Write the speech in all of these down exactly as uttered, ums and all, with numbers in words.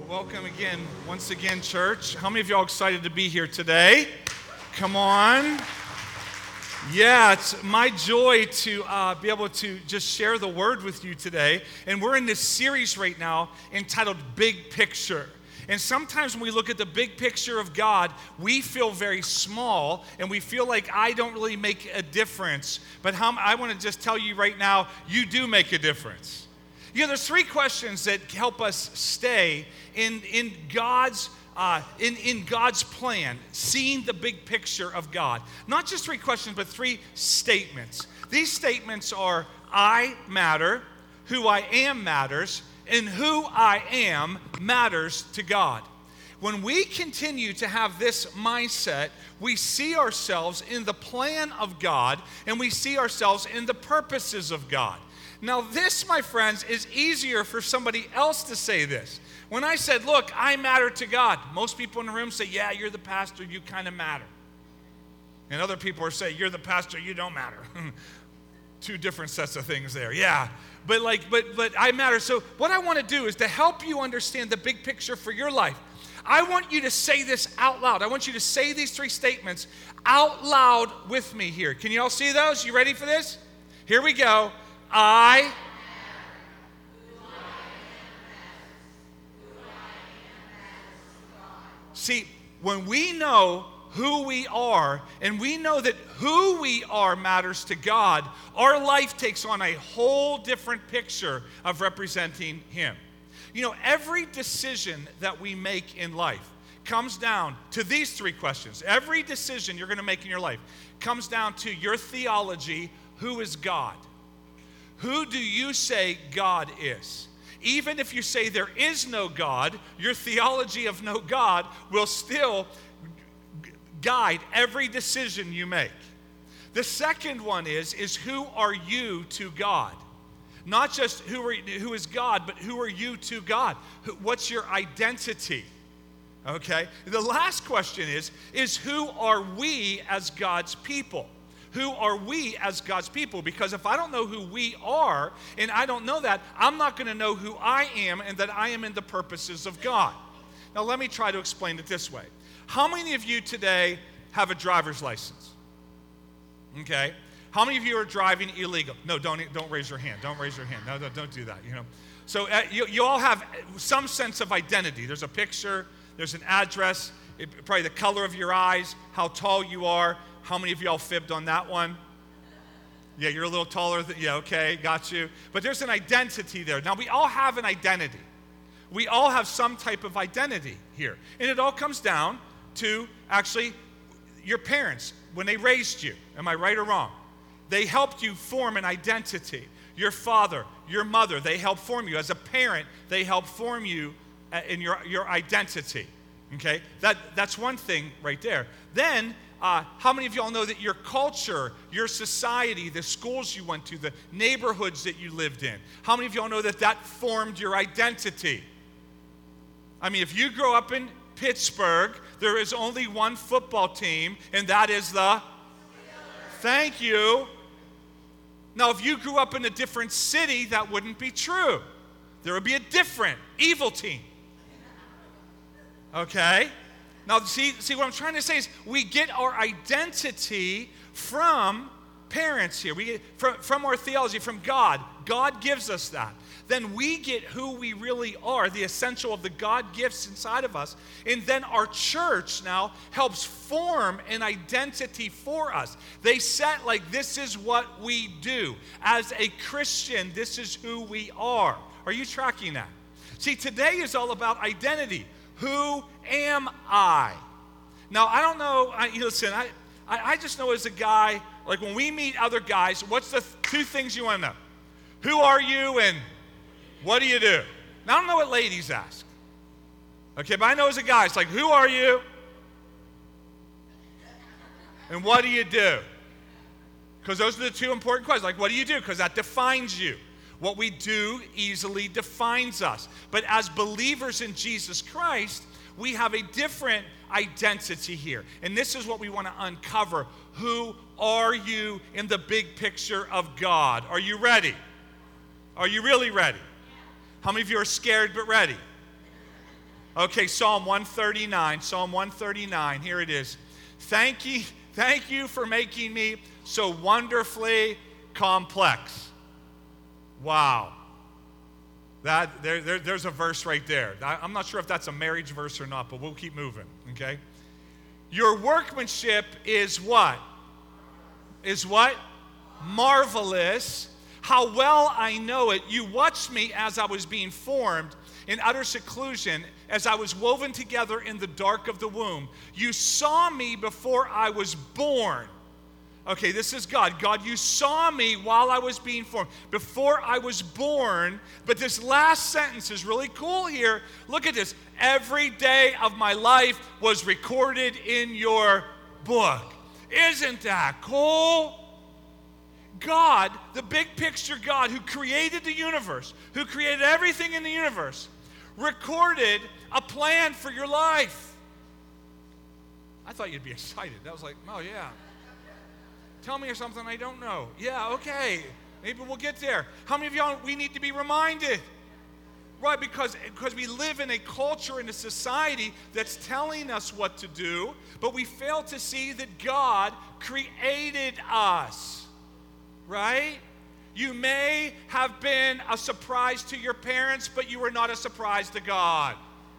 welcome again, once again, church. How many of y'all excited to be here today? Come on. Yeah, it's my joy to uh, be able to just share the word with you today. And we're in this series right now entitled Big Picture. And sometimes when we look at the big picture of God, we feel very small and we feel like I don't really make a difference. But how, I want to just tell you right now, you do make a difference. You know, there's three questions that help us stay in, in God's uh, in, in God's plan, seeing the big picture of God. Not just three questions, but three statements. These statements are, I matter, who I am matters, and who I am matters to God. When we continue to have this mindset, we see ourselves in the plan of God, and we see ourselves in the purposes of God. Now this, my friends, is easier for somebody else to say this. When I said, look, I matter to God, most people in the room say, yeah, you're the pastor, you kind of matter. And other people are saying, you're the pastor, you don't matter. Two different sets of things there, yeah. But like, but but I matter. So what I want to do is to help you understand the big picture for your life. I want you to say this out loud. I want you to say these three statements out loud with me here. Can you all see those? You ready for this? Here we go. I See, when we know who we are, and we know that who we are matters to God, our life takes on a whole different picture of representing Him. You know, every decision that we make in life comes down to these three questions. Every decision you're going to make in your life comes down to your theology, who is God? Who do you say God is? Even if you say there is no God, your theology of no God will still guide every decision you make. The second one is, is who are you to God? Not just who, are, who is God, but who are you to God? What's your identity? Okay? The last question is, is who are we as God's people? Who are we as God's people? Because if I don't know who we are, and I don't know that, I'm not going to know who I am and that I am in the purposes of God. Now let me try to explain it this way. How many of you today have a driver's license? Okay. How many of you are driving illegal? No, don't don't raise your hand. Don't raise your hand. No, don't, don't do that. You know. So uh, you, you all have some sense of identity. There's a picture. There's an address. It, probably the color of your eyes, how tall you are. How many of y'all fibbed on that one? Yeah, you're a little taller. Than, yeah, okay, got you. But there's an identity there. Now, we all have an identity. We all have some type of identity here. And it all comes down to actually your parents, when they raised you. Am I right or wrong? They helped you form an identity. Your father, your mother, they helped form you. As a parent, they helped form you in your, your identity. Okay? That, that's one thing right there. Then, Uh, how many of y'all know that your culture, your society, the schools you went to, the neighborhoods that you lived in, how many of y'all know that that formed your identity? I mean, if you grow up in Pittsburgh, there is only one football team, and that is the Steelers. Thank you. Now, if you grew up in a different city, that wouldn't be true. There would be a different, evil team. Okay? Now, see, see what I'm trying to say is we get our identity from parents here. We get from, from our theology, from God. God gives us that. Then we get who we really are, the essential of the God gifts inside of us. And then our church now helps form an identity for us. They set like, this is what we do. As a Christian, this is who we are. Are you tracking that? See, today is all about identity. Who am I? Now, I don't know, I, listen, I, I, I just know as a guy, like when we meet other guys, what's the th- two things you want to know? Who are you and what do you do? Now, I don't know what ladies ask. Okay, but I know as a guy, it's like, who are you? And what do you do? Because those are the two important questions. Like, what do you do? Because that defines you. What we do easily defines us. But as believers in Jesus Christ, we have a different identity here. And this is what we want to uncover. Who are you in the big picture of God? Are you ready? Are you really ready? How many of you are scared but ready? Okay, Psalm one thirty-nine. Psalm one thirty-nine. Here it is. Thank you, thank you for making me so wonderfully complex. Wow. That there, there, there's a verse right there. I, I'm not sure if that's a marriage verse or not, but we'll keep moving, okay? Your workmanship is what? Is what? Marvelous. How well I know it. You watched me as I was being formed in utter seclusion, as I was woven together in the dark of the womb. You saw me before I was born. Okay, this is God. God, you saw me while I was being formed, before I was born. But this last sentence is really cool here. Look at this. Every day of my life was recorded in your book. Isn't that cool? God, the big picture God who created the universe, who created everything in the universe, recorded a plan for your life. I thought you'd be excited. I was like, oh yeah. Tell me something I don't know. Yeah, okay. Maybe we'll get there. How many of y'all, we need to be reminded? Right, because, because we live in a culture, in a society that's telling us what to do, but we fail to see that God created us. Right? You may have been a surprise to your parents, but you were not a surprise to God.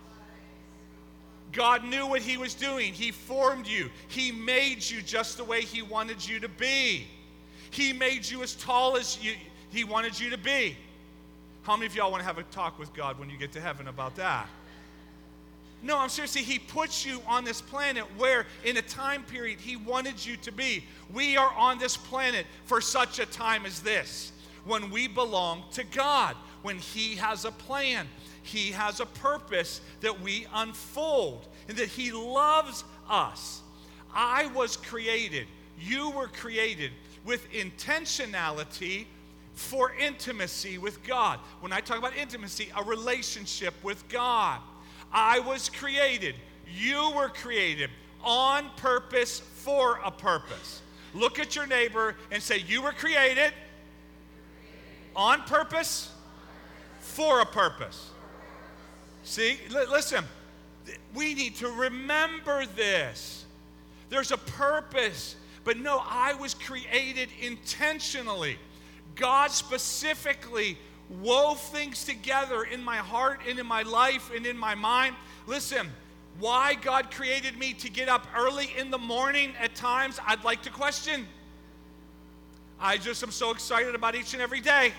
God knew what he was doing. He formed you. He made you just the way he wanted you to be. He made you as tall as you, he wanted you to be. How many of y'all want to have a talk with God when you get to heaven about that? No, I'm seriously, he puts you on this planet where in a time period he wanted you to be. We are on this planet for such a time as this, when we belong to God, when he has a plan. He has a purpose that we unfold, and that he loves us. I was created, you were created with intentionality for intimacy with God. When I talk about intimacy, a relationship with God. I was created, you were created on purpose for a purpose. Look at your neighbor and say, you were created on purpose for a purpose. See, L- listen, we need to remember this. There's a purpose, but no, I was created intentionally. God specifically wove things together in my heart and in my life and in my mind. Listen, why God created me to get up early in the morning at times, I'd like to question. I just am so excited about each and every day.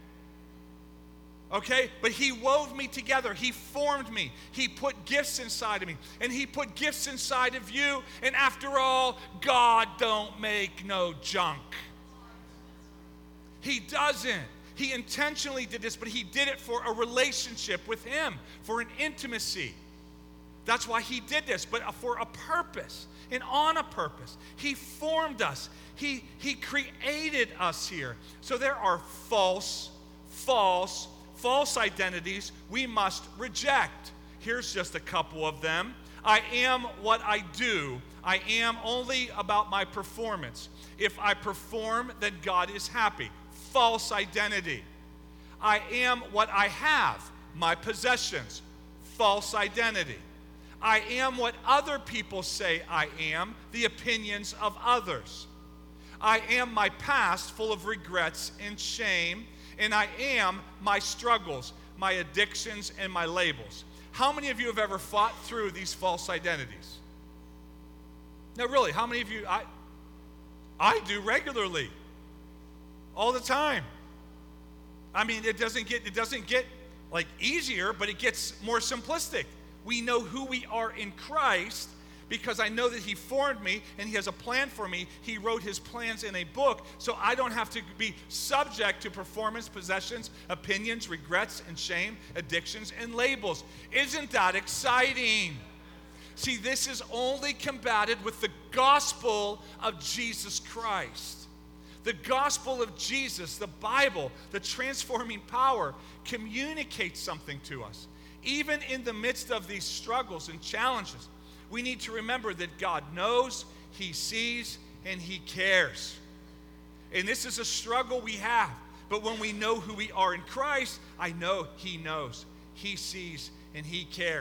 Okay, but he wove me together. He formed me. He put gifts inside of me. And he put gifts inside of you. And after all, God don't make no junk. He doesn't. He intentionally did this, but he did it for a relationship with him, for an intimacy. That's why he did this, but for a purpose and on a purpose. He formed us. He, he created us here. So there are false, false, false identities we must reject. Here's just a couple of them. I am what I do. I am only about my performance. If I perform, then God is happy. False identity. I am what I have. My possessions. False identity. I am what other people say I am. The opinions of others. I am my past full of regrets and shame. And I am my struggles, my addictions, and my labels. How many of you have ever fought through these false identities? No, really, how many of you? I, I do regularly, all the time. I mean, it doesn't get it doesn't get like easier, but it gets more simplistic. We know who we are in Christ, because I know that he formed me and he has a plan for me. He wrote his plans in a book, so I don't have to be subject to performance, possessions, opinions, regrets, and shame, addictions, and labels. Isn't that exciting? See, this is only combated with the gospel of Jesus Christ. The gospel of Jesus, the Bible, the transforming power, communicates something to us. Even in the midst of these struggles and challenges, we need to remember that God knows, he sees, and he cares. And this is a struggle we have. But when we know who we are in Christ, I know he knows, he sees, and he cares.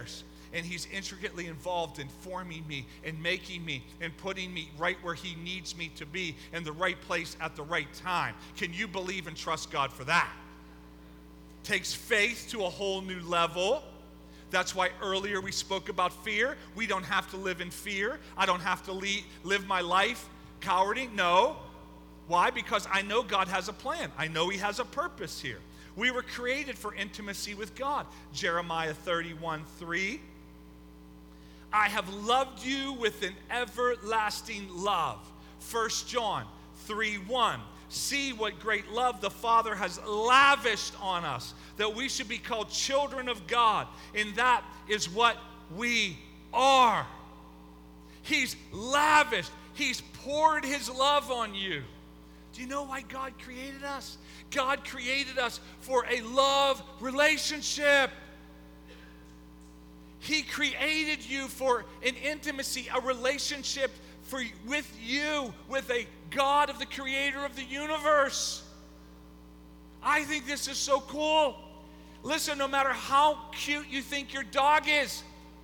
And he's intricately involved in forming me and making me and putting me right where he needs me to be in the right place at the right time. Can you believe and trust God for that? Takes faith to a whole new level. That's why earlier we spoke about fear. We don't have to live in fear. I don't have to lead, live my life cowarding. No. Why? Because I know God has a plan. I know he has a purpose here. We were created for intimacy with God. Jeremiah thirty-one three. I have loved you with an everlasting love. First John three one. See what great love the Father has lavished on us, that we should be called children of God, and that is what we are. He's lavished. He's poured his love on you. Do you know why God created us? God created us for a love relationship. He created you for an intimacy, a relationship for, with you, with a God of the creator of the universe. I think this is so cool. Listen, no matter how cute you think your dog is,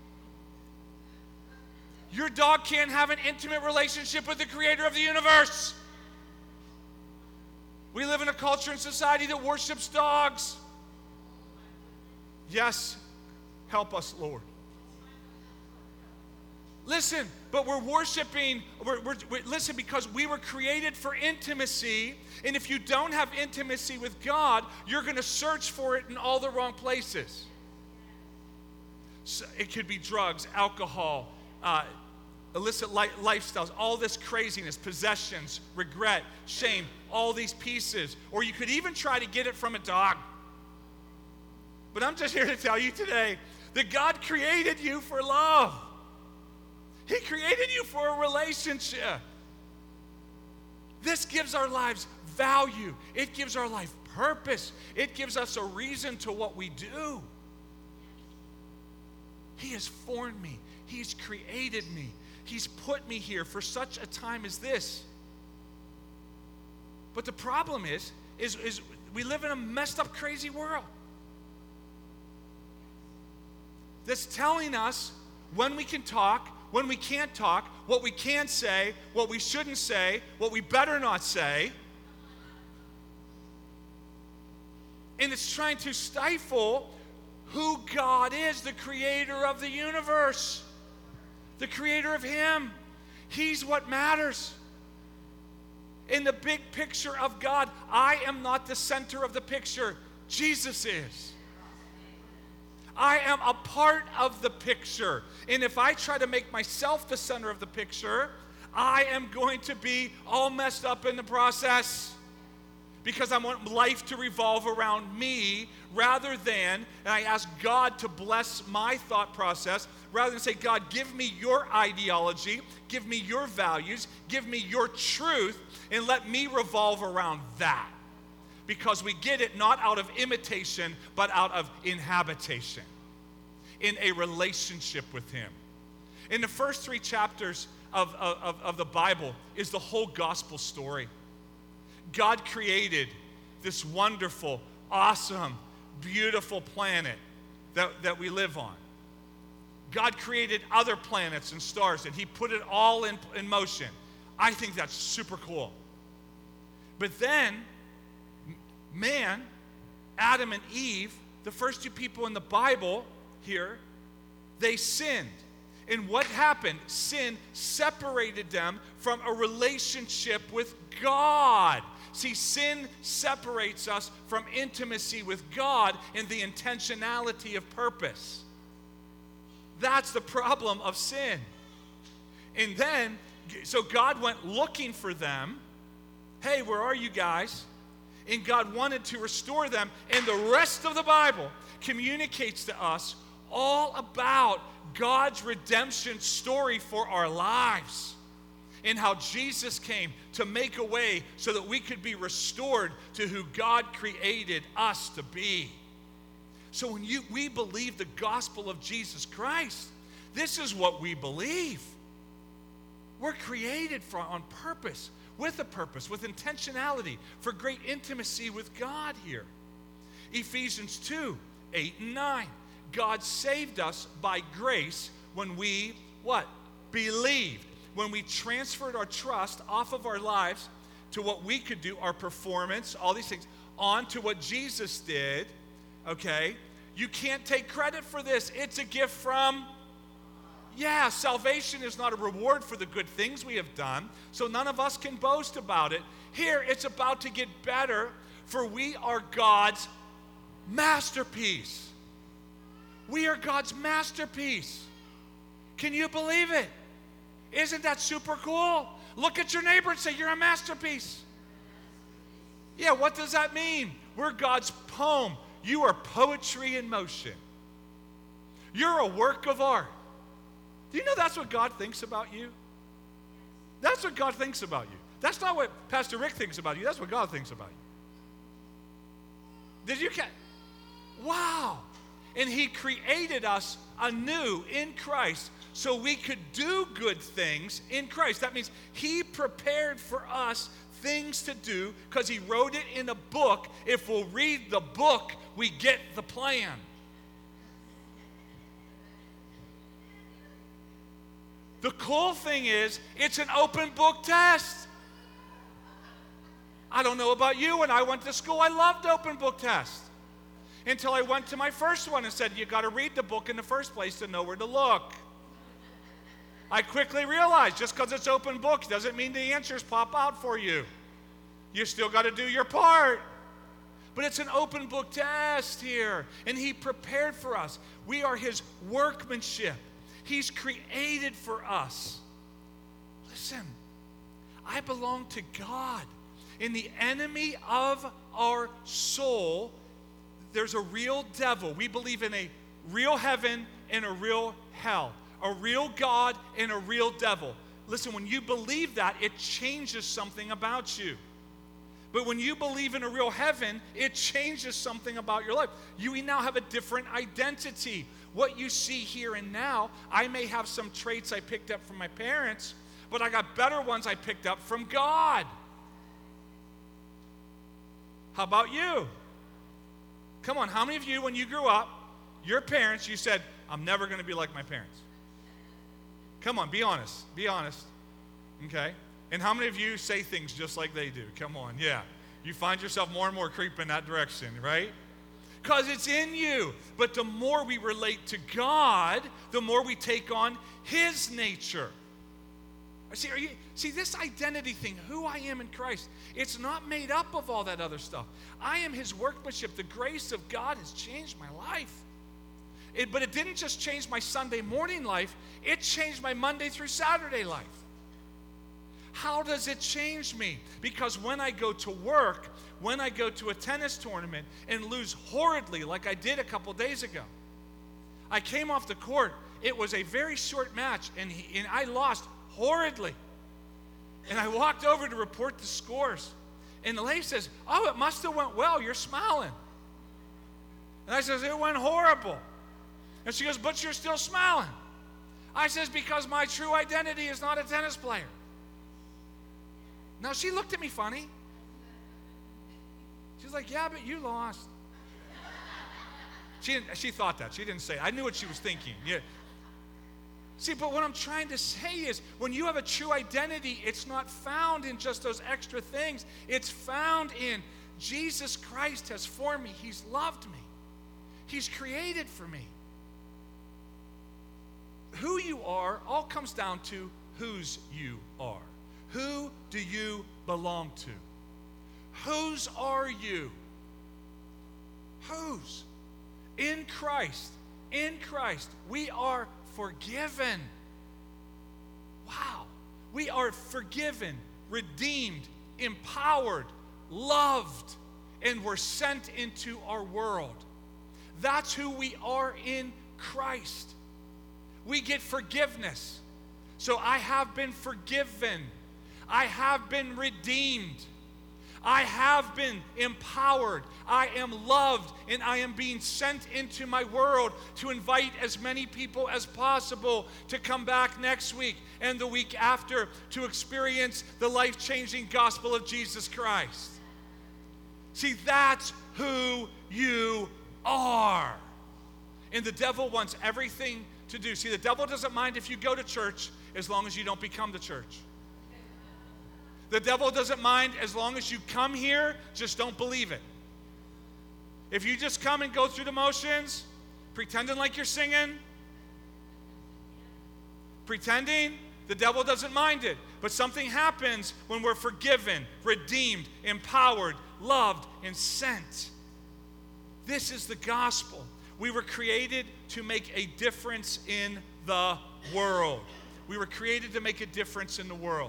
your dog can't have an intimate relationship with the creator of the universe. We live in a culture and society that worships dogs. Yes, help us, Lord. Listen, but we're worshiping, we're, we're, we're, listen, because we were created for intimacy, and if you don't have intimacy with God, you're going to search for it in all the wrong places. So it could be drugs, alcohol, uh, illicit li- lifestyles, all this craziness, possessions, regret, shame, all these pieces. Or you could even try to get it from a dog. But I'm just here to tell you today that God created you for love. He created you for a relationship. This gives our lives value. It gives our life purpose. It gives us a reason to what we do. He has formed me. He's created me. He's put me here for such a time as this. But the problem is, is, is we live in a messed up, crazy world that's telling us when we can talk, when we can't talk, what we can say, what we shouldn't say, what we better not say. And it's trying to stifle who God is, the creator of the universe, the creator of him. He's what matters. In the big picture of God, I am not the center of the picture. Jesus is. I am a part of the picture. And if I try to make myself the center of the picture, I am going to be all messed up in the process. Because I want life to revolve around me rather than, and I ask God to bless my thought process, rather than say, God, give me your ideology, give me your values, give me your truth, and let me revolve around that. Because we get it not out of imitation, but out of inhabitation, in a relationship with him. In the first three chapters of, of, of the Bible is the whole gospel story. God created this wonderful, awesome, beautiful planet that, that we live on. God created other planets and stars, and he put it all in, in motion. I think that's super cool. But then, man, Adam and Eve, the first two people in the Bible here, they sinned. And what happened? Sin separated them from a relationship with God. See, sin separates us from intimacy with God and the intentionality of purpose. That's the problem of sin. And then, so God went looking for them. Hey, where are you guys? And God wanted to restore them. And the rest of the Bible communicates to us all about God's redemption story for our lives. And how Jesus came to make a way so that we could be restored to who God created us to be. So when you we believe the gospel of Jesus Christ, this is what we believe. We're created for on purpose, with a purpose, with intentionality, for great intimacy with God here. Ephesians two, eight and nine. God saved us by grace when we, what? Believed. When we transferred our trust off of our lives to what we could do, our performance, all these things, on to what Jesus did, okay? You can't take credit for this. It's a gift from, yeah, salvation is not a reward for the good things we have done, so none of us can boast about it. Here, it's about to get better, for we are God's masterpiece. We are God's masterpiece. Can you believe it? Isn't that super cool? Look at your neighbor and say, you're a masterpiece. Yeah, what does that mean? We're God's poem. You are poetry in motion. You're a work of art. Do you know that's what God thinks about you? That's what God thinks about you. That's not what Pastor Rick thinks about you. That's what God thinks about you. Did you catch? Wow. And he created us anew in Christ so we could do good things in Christ. That means he prepared for us things to do because he wrote it in a book. If we'll read the book, we get the plan. The cool thing is, it's an open book test. I don't know about you. When I went to school, I loved open book tests. Until I went to my first one and said, you got to read the book in the first place to know where to look. I quickly realized just because it's open book doesn't mean the answers pop out for you. You still got to do your part. But it's an open book test here. And he prepared for us. We are his workmanship. He's created for us. Listen, I belong to God. And the enemy of our soul, there's a real devil. We believe in a real heaven and a real hell. A real God and a real devil. Listen, when you believe that, it changes something about you. But when you believe in a real heaven, it changes something about your life. You now have a different identity. What you see here and now, I may have some traits I picked up from my parents, but I got better ones I picked up from God. How about you? Come on, how many of you, when you grew up, your parents, you said, I'm never going to be like my parents? Come on, be honest. Be honest. Okay? And how many of you say things just like they do? Come on, yeah. You find yourself more and more creeping that direction, right? Because it's in you. But the more we relate to God, the more we take on his nature. See, are you, see, this identity thing, who I am in Christ, it's not made up of all that other stuff. I am his workmanship. The grace of God has changed my life. It, but it didn't just change my Sunday morning life, it changed my Monday through Saturday life. How does it change me? Because when I go to work, when I go to a tennis tournament and lose horridly like I did a couple days ago, I came off the court. It was a very short match, and, he, and I lost horridly. And I walked over to report the scores. And the lady says, oh, it must have went well. You're smiling. And I says, it went horrible. And she goes, but you're still smiling. I says, because my true identity is not a tennis player. Now, she looked at me funny. She's like, yeah, but you lost. She, she thought that. She didn't say it. I knew what she was thinking. Yeah. See, but what I'm trying to say is, when you have a true identity, it's not found in just those extra things. It's found in Jesus Christ has formed me. He's loved me. He's created for me. Who you are all comes down to whose you are. Who do you belong to? Whose are you? Whose? In Christ. In Christ. We are forgiven. Wow. We are forgiven, redeemed, empowered, loved, and we're sent into our world. That's who we are in Christ. We get forgiveness. So I have been forgiven. I have been redeemed. I have been empowered. I am loved, and I am being sent into my world to invite as many people as possible to come back next week and the week after to experience the life-changing gospel of Jesus Christ. See, that's who you are. And the devil wants everything to do. See, the devil doesn't mind if you go to church as long as you don't become the church. The devil doesn't mind as long as you come here, just don't believe it. If you just come and go through the motions, pretending like you're singing, pretending, the devil doesn't mind it. But something happens when we're forgiven, redeemed, empowered, loved, and sent. This is the gospel. We were created to make a difference in the world. We were created to make a difference in the world.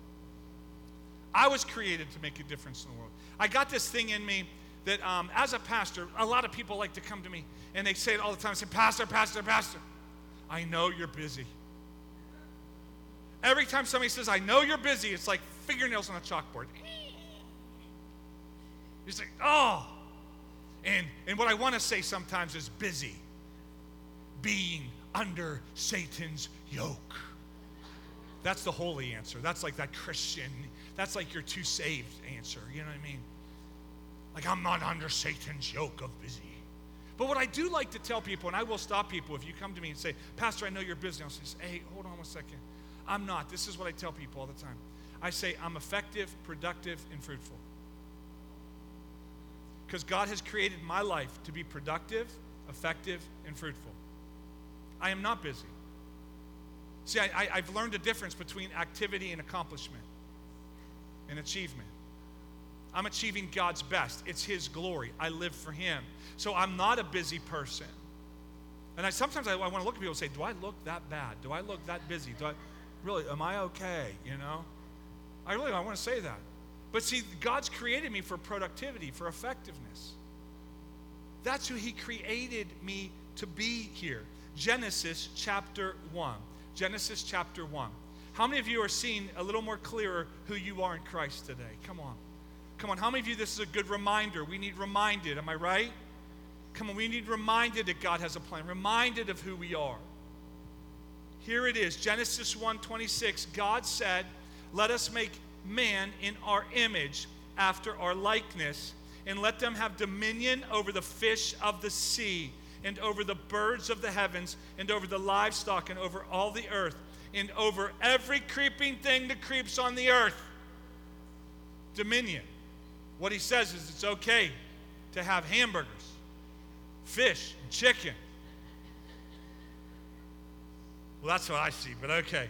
I was created to make a difference in the world. I got this thing in me that um, as a pastor, a lot of people like to come to me and they say it all the time. They say, Pastor, Pastor, Pastor, I know you're busy. Every time somebody says, I know you're busy, it's like fingernails on a chalkboard. It's like, oh. And, and what I want to say sometimes is busy. Being under Satan's yoke. That's the holy answer. That's like that Christian, that's like your too saved answer. You know what I mean? Like, I'm not under Satan's yoke of busy. But what I do like to tell people, and I will stop people if you come to me and say, Pastor, I know you're busy. I'll say, hey, hold on one second. I'm not. This is what I tell people all the time. I say, I'm effective, productive, and fruitful. Because God has created my life to be productive, effective, and fruitful. I am not busy. See, I, I, I've learned a difference between activity and accomplishment and achievement. I'm achieving God's best. It's His glory. I live for Him. So I'm not a busy person. And I sometimes I, I want to look at people and say, do I look that bad? Do I look that busy? Do I really, am I okay? You know? I really I want to say that. But see, God's created me for productivity, for effectiveness. That's who He created me to be here. Genesis chapter one. Genesis chapter one. How many of you are seeing a little more clearer who you are in Christ today? Come on. Come on. How many of you, this is a good reminder? We need reminded. Am I right? Come on. We need reminded that God has a plan. Reminded of who we are. Here it is. Genesis one twenty-six. God said, let us make man in our image after our likeness, and let them have dominion over the fish of the sea, and over the birds of the heavens, and over the livestock, and over all the earth, and over every creeping thing that creeps on the earth. Dominion. What He says is it's okay to have hamburgers, fish, and chicken. Well, that's what I see, but okay.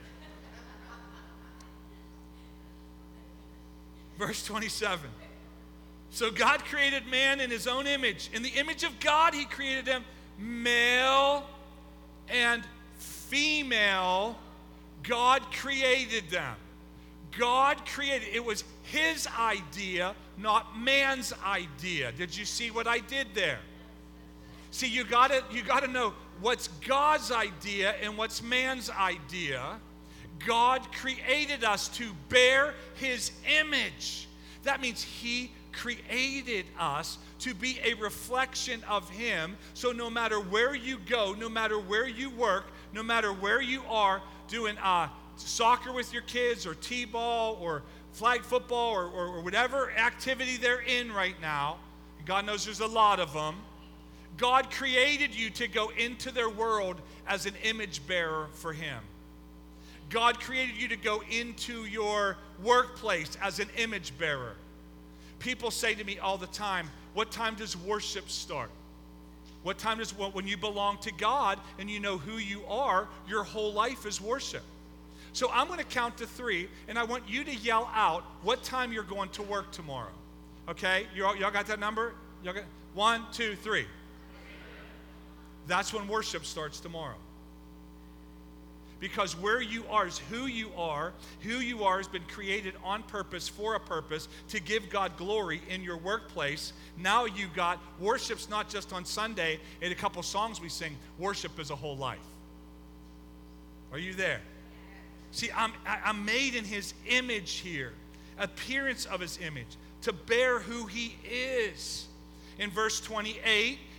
Verse twenty-seven. So God created man in His own image. In the image of God, He created them. Male and female, God created them. God created. It was His idea, not man's idea. Did you see what I did there? See, you gotta, you gotta know what's God's idea and what's man's idea. God created us to bear His image. That means He created us to be a reflection of Him. So no matter where you go, no matter where you work, no matter where you are doing uh, soccer with your kids or t-ball or flag football or, or, or whatever activity they're in right now, and God knows there's a lot of them, God created you to go into their world as an image bearer for Him. God created you to go into your workplace as an image bearer. People say to me all the time, what time does worship start? What time does, when you belong to God and you know who you are, your whole life is worship. So I'm going to count to three, and I want you to yell out what time you're going to work tomorrow. Okay? You all, y'all got that number? Y'all got, one, two, three. That's when worship starts tomorrow. Because where you are is who you are. Who you are has been created on purpose, for a purpose, to give God glory in your workplace. Now you got, worship's not just on Sunday and a couple songs we sing. Worship is a whole life. Are you there? See, I'm, I'm made in His image here. Appearance of His image. To bear who He is. In verse twenty-eight,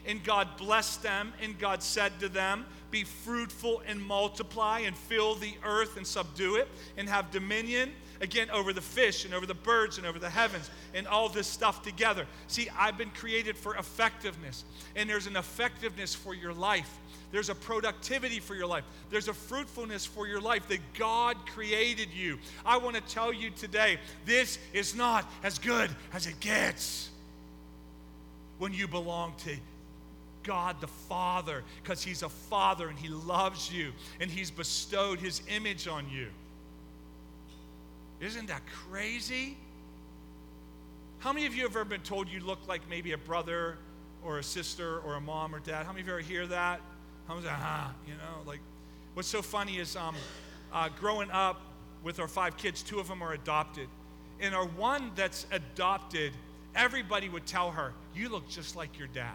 and God blessed them, and God said to them, be fruitful and multiply and fill the earth and subdue it and have dominion, again, over the fish and over the birds and over the heavens and all this stuff together. See, I've been created for effectiveness, and there's an effectiveness for your life. There's a productivity for your life. There's a fruitfulness for your life that God created you. I want to tell you today, this is not as good as it gets when you belong to God the Father, because he's a father and he loves you and he's bestowed his image on you. Isn't that crazy? How many of you have ever been told you look like maybe a brother or a sister or a mom or dad? How many of you ever hear that? How many of you, ah, you know, like, what's so funny is um, uh, growing up with our five kids, two of them are adopted. And our one that's adopted, everybody would tell her, you look just like your dad.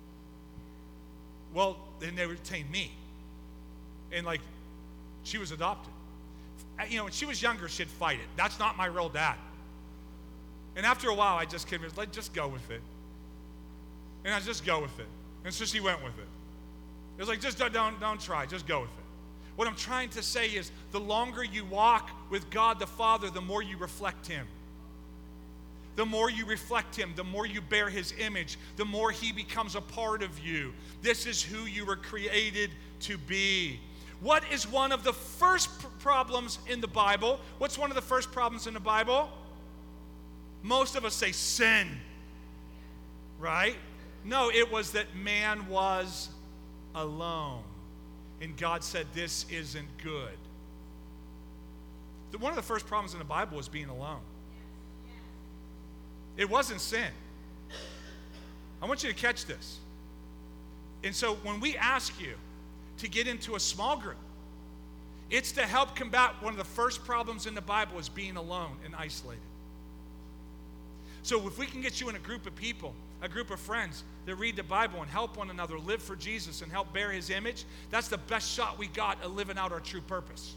Well, then they would say me. And like, she was adopted. You know, when she was younger, she'd fight it. That's not my real dad. And after a while, I just came, like, just go with it. And I just go with it. And so she went with it. It was like, just don't, don't, don't try, just go with it. What I'm trying to say is, the longer you walk with God the Father, the more you reflect him. The more you reflect him, the more you bear his image, the more he becomes a part of you. This is who you were created to be. What is one of the first pr- problems in the Bible? What's one of the first problems in the Bible? Most of us say sin, right? No, it was that man was alone. And God said, this isn't good. The, one of the first problems in the Bible was being alone. It wasn't sin. I want you to catch this. And so when we ask you to get into a small group, it's to help combat one of the first problems in the Bible is being alone and isolated. So if we can get you in a group of people, a group of friends that read the Bible and help one another live for Jesus and help bear his image, that's the best shot we got at living out our true purpose.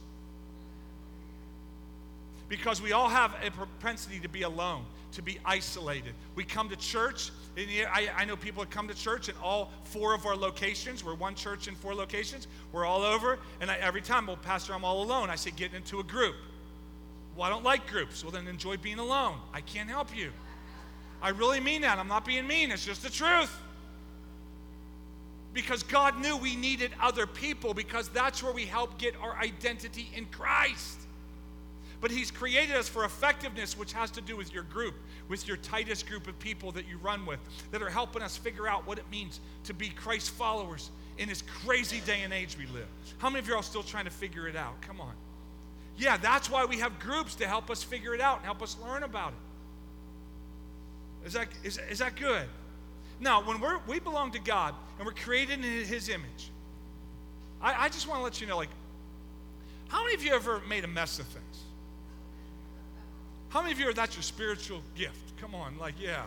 Because we all have a propensity to be alone, to be isolated. We come to church, and I, I know people that come to church in all four of our locations. We're one church in four locations. We're all over, and I, every time, well, Pastor, I'm all alone. I say, get into a group. Well, I don't like groups. Well, then enjoy being alone. I can't help you. I really mean that. I'm not being mean. It's just the truth. Because God knew we needed other people, because that's where we help get our identity in Christ. But he's created us for effectiveness, which has to do with your group, with your tightest group of people that you run with, that are helping us figure out what it means to be Christ followers in this crazy day and age we live. How many of you are still trying to figure it out? Come on. Yeah, that's why we have groups, to help us figure it out and help us learn about it. Is that, is, is that good? Now, when we're, we belong to God and we're created in his image, I, I just want to let you know, like, how many of you ever made a mess of things? How many of you are, that's your spiritual gift? Come on, like, yeah.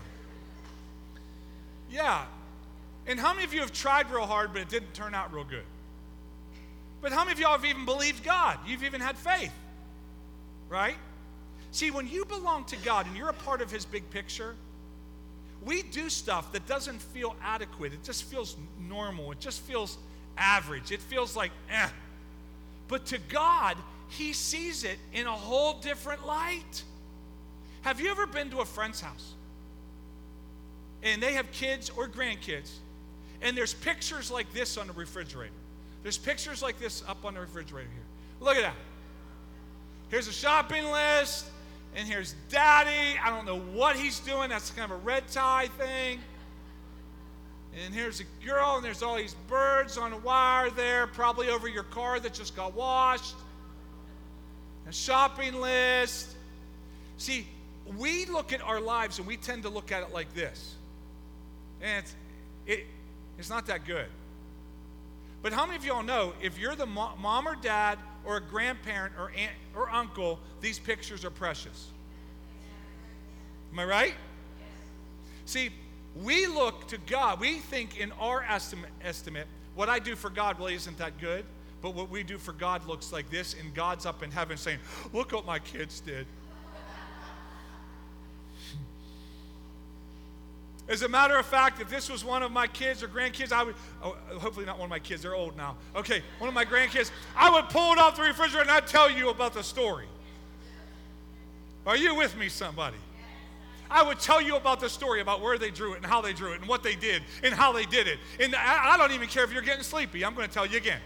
Yeah. And how many of you have tried real hard, but it didn't turn out real good? But how many of y'all have even believed God? You've even had faith, right? See, when you belong to God and you're a part of his big picture, we do stuff that doesn't feel adequate. It just feels normal. It just feels average. It feels like, eh. But to God, he sees it in a whole different light. Have you ever been to a friend's house and they have kids or grandkids, and there's pictures like this on the refrigerator? There's pictures like this up on the refrigerator here. Look at that. Here's a shopping list, and here's Daddy. I don't know what he's doing. That's kind of a red tie thing. And here's a girl, and there's all these birds on a wire there, probably over your car that just got washed. A shopping list. See, we look at our lives and we tend to look at it like this. And it's, it, it's not that good. But how many of y'all know, if you're the mo- mom or dad or a grandparent or aunt or uncle, these pictures are precious? Am I right? See, we look to God. We think in our estimate, estimate, what I do for God really isn't that good. But what we do for God looks like this, and God's up in heaven saying, look what my kids did. As a matter of fact, if this was one of my kids or grandkids, I would, oh, hopefully not one of my kids, they're old now. Okay, one of my grandkids, I would pull it off the refrigerator and I'd tell you about the story. Are you with me, somebody? I would tell you about the story about where they drew it and how they drew it and what they did and how they did it. And I, I don't even care if you're getting sleepy. I'm going to tell you again.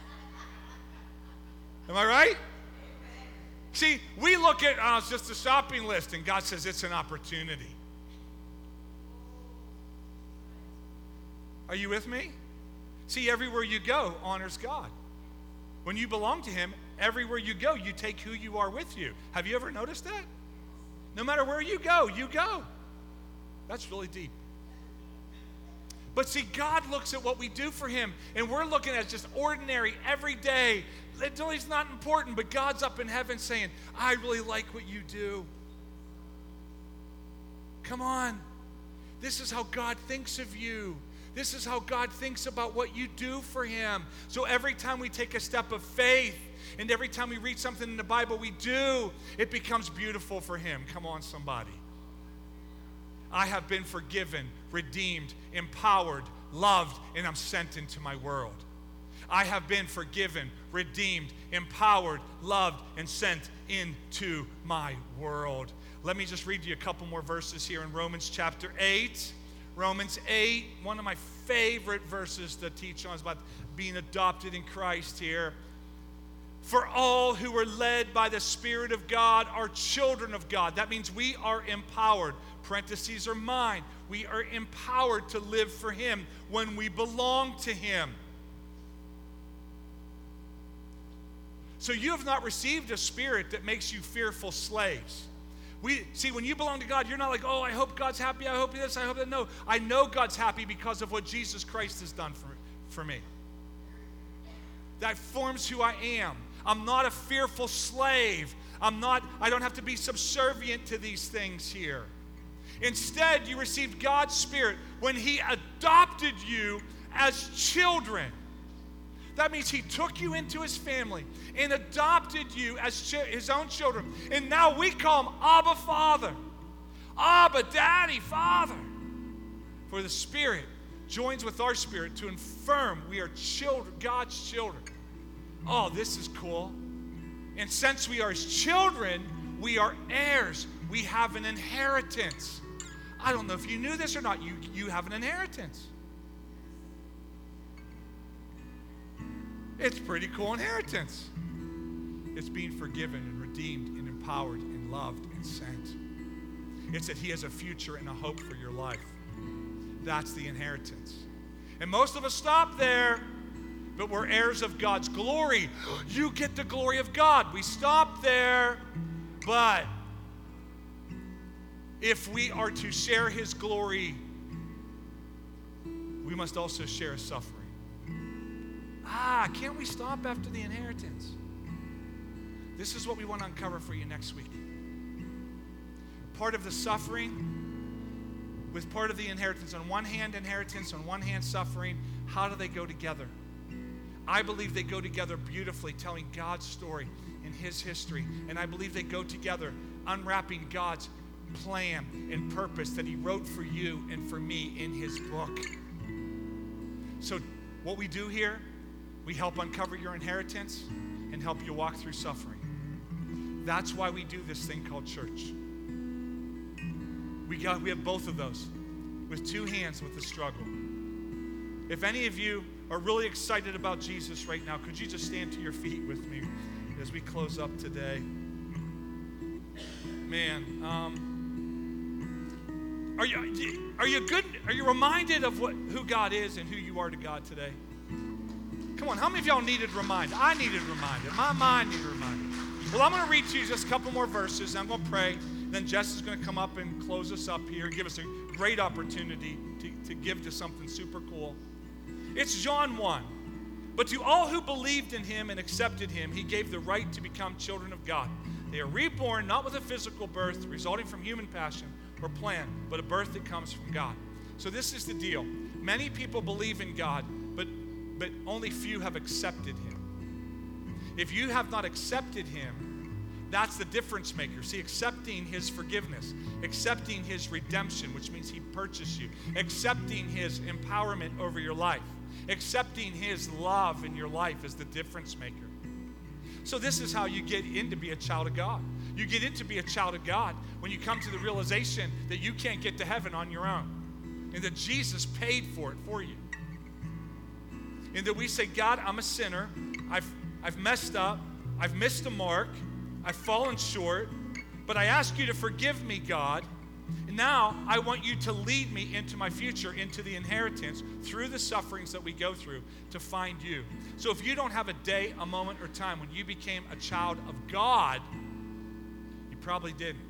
Am I right? See, we look at, oh, it's just a shopping list, and God says it's an opportunity. Are you with me? See, everywhere you go honors God. When you belong to him, everywhere you go, you take who you are with you. Have you ever noticed that? No matter where you go, you go. That's really deep. But see, God looks at what we do for him, and we're looking at just ordinary, everyday. It's really not important, but God's up in heaven saying, I really like what you do. Come on. This is how God thinks of you. This is how God thinks about what you do for him. So every time we take a step of faith, and every time we read something in the Bible we do, it becomes beautiful for him. Come on, somebody. I have been forgiven, redeemed, empowered, loved, and I'm sent into my world. I have been forgiven, redeemed, empowered, loved, and sent into my world. Let me just read you a couple more verses here in Romans chapter eight. Romans eight, one of my favorite verses to teach on is about being adopted in Christ here. For all who are led by the Spirit of God are children of God. That means we are empowered. Parentheses are mine. We are empowered to live for him when we belong to him. So you have not received a spirit that makes you fearful slaves. We see, when you belong to God, you're not like, oh, I hope God's happy, I hope this, I hope that. No, I know God's happy because of what Jesus Christ has done for, for me. That forms who I am. I'm not a fearful slave. I'm not, I don't have to be subservient to these things here. Instead, you received God's Spirit when he adopted you as children. That means he took you into his family and adopted you as ch- his own children. And now we call him Abba, Father. Abba, Daddy, Father. For the Spirit joins with our spirit to affirm we are children, God's children. Oh, this is cool. And since we are his children, we are heirs. We have an inheritance. I don't know if you knew this or not. You, you have an inheritance. It's pretty cool inheritance. It's being forgiven and redeemed and empowered and loved and sent. It's that he has a future and a hope for your life. That's the inheritance. And most of us stop there, but we're heirs of God's glory. You get the glory of God. We stop there, but if we are to share his glory, we must also share his suffering. Ah, can't we stop after the inheritance? This is what we want to uncover for you next week. Part of the suffering with part of the inheritance. On one hand, inheritance. On one hand, suffering. How do they go together? I believe they go together beautifully, telling God's story in his history. And I believe they go together, unwrapping God's plan and purpose that he wrote for you and for me in his book. So what we do here, we help uncover your inheritance and help you walk through suffering. That's why we do this thing called church. We got, we have both of those with two hands with the struggle. If any of you are really excited about Jesus right now, could you just stand to your feet with me as we close up today? Man, um, are you are you good? Are you reminded of what who God is and who you are to God today? Come on, how many of y'all needed reminded? I needed reminded. My mind needed reminded. Well, I'm going to read to you just a couple more verses. I'm going to pray. Then Jess is going to come up and close us up here and give us a great opportunity to, to give to something super cool. It's John one. But to all who believed in him and accepted him, he gave the right to become children of God. They are reborn not with a physical birth resulting from human passion or plan, but a birth that comes from God. So this is the deal. Many people believe in God, but, but only few have accepted him. If you have not accepted him, That's the difference maker. See, accepting his forgiveness, accepting his redemption, which means he purchased you, accepting his empowerment over your life, accepting his love in your life is the difference maker. So this is how you get in to be a child of God. You get in to be a child of God when you come to the realization that you can't get to heaven on your own and that Jesus paid for it for you. And that we say, God, I'm a sinner. I've, I've messed up. I've missed the mark. I've fallen short. But I ask you to forgive me, God. And now I want you to lead me into my future, into the inheritance through the sufferings that we go through to find you. So if you don't have a day, a moment, or time when you became a child of God, you probably didn't.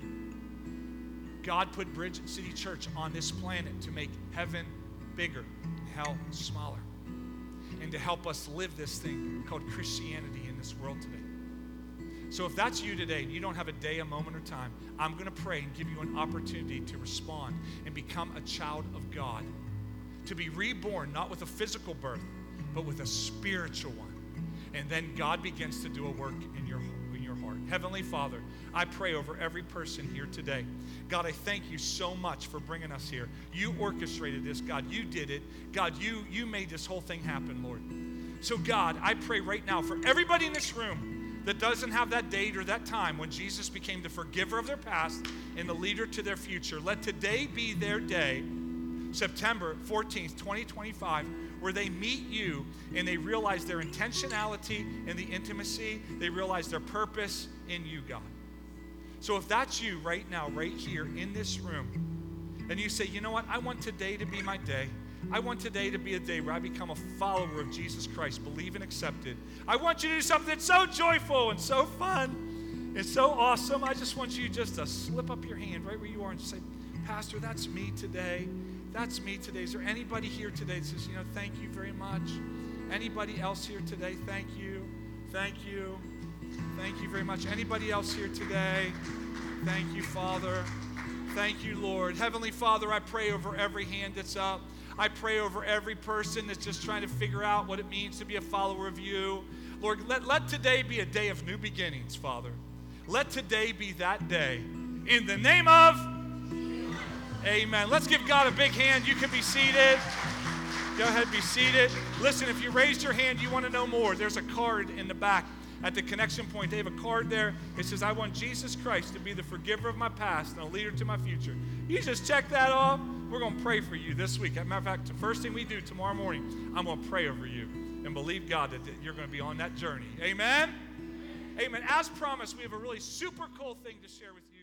God put Bridge City Church on this planet to make heaven bigger and hell smaller, and to help us live this thing called Christianity in this world today. So if that's you today and you don't have a day, a moment, or time, I'm going to pray and give you an opportunity to respond and become a child of God, to be reborn, not with a physical birth, but with a spiritual one. And then God begins to do a work in your, in your heart. Heavenly Father, I pray over every person here today. God, I thank you so much for bringing us here. You orchestrated this, God. You did it. God, you, you made this whole thing happen, Lord. So God, I pray right now for everybody in this room that doesn't have that date or that time when Jesus became the forgiver of their past and the leader to their future. Let today be their day, September fourteenth, twenty twenty-five, where they meet you and they realize their intentionality and the intimacy. They realize their purpose in you, God. So if that's you right now, right here in this room, and you say, you know what, I want today to be my day. I want today to be a day where I become a follower of Jesus Christ, believe and accept it. I want you to do something that's so joyful and so fun and so awesome. I just want you just to slip up your hand right where you are and just say, Pastor, that's me today. That's me today. Is there anybody here today that says, you know, thank you very much? Anybody else here today? Thank you. Thank you. Thank you very much. Anybody else here today? Thank you, Father. Thank you, Lord. Heavenly Father, I pray over every hand that's up. I pray over every person that's just trying to figure out what it means to be a follower of you. Lord, let, let today be a day of new beginnings, Father. Let today be that day. In the name of Amen. Let's give God a big hand. You can be seated. Go ahead, be seated. Listen, if you raised your hand, you want to know more, there's a card in the back at the connection point. They have a card there. It says, I want Jesus Christ to be the forgiver of my past and a leader to my future. You just check that off. We're going to pray for you this week. As a matter of fact, the first thing we do tomorrow morning, I'm going to pray over you and believe God that you're going to be on that journey. Amen? Amen. As promised, we have a really super cool thing to share with you.